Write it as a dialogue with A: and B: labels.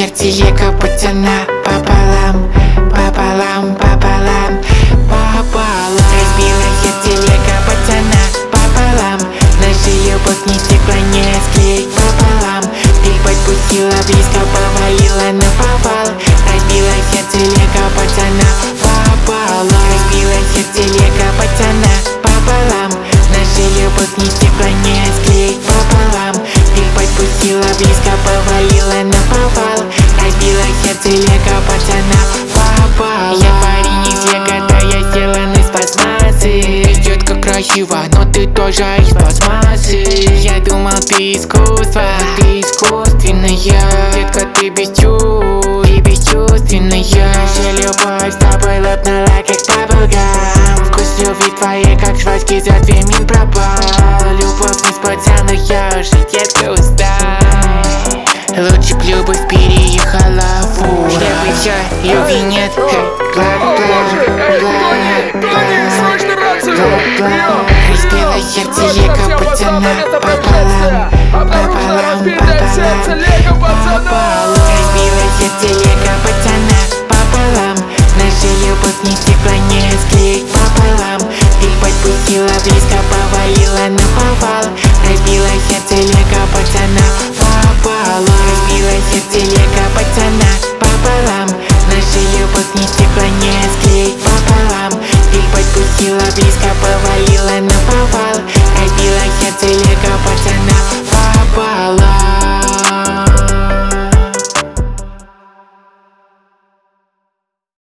A: сердце лего пацана пополам, пополам, пополам, пополам. Разбила сердце лего пацана пополам. Наша любовь не стекла, не склеить пополам. Ты подпустила близко, повалила на повал. Разбила сердце лего пацана пополам. Разбила сердце лего пацана пополам. Наша любовь не стекла, не склеить пополам. Ты подпустила близко, повалила на повал. Разбила сердце лего пацана пополам. Я парень из лего, да я сделан из пластмассы. Ты, детка, красива, но ты тоже из пластмассы. Я думал, ты искусство, но ты искусственная. Детка, ты без чувств, ты бесчувственная. Наша любовь с тобой лопнула, как баблгам. Вкус любви твоей, как жвачки, за 2 мин пропал. Любовь не спасана, я уже, детка, устал. Лучше б любовь переехала в Урал. Чтобы все, любви нет. Разбила сердце лего пацана пополам, пополам, пополам. Разбила сердце лего пацана пополам. Наша любовь не стекла, не склеить пополам. Ты подпустила близко, повалила на повал. Разбила сердце лего пацана пополам. Разбила сердце лего пацана пополам. Наша любовь не стекла, не склеить пополам. Ты подпустила близко, повалила на повал. Разбила сердце лего пацана пополам.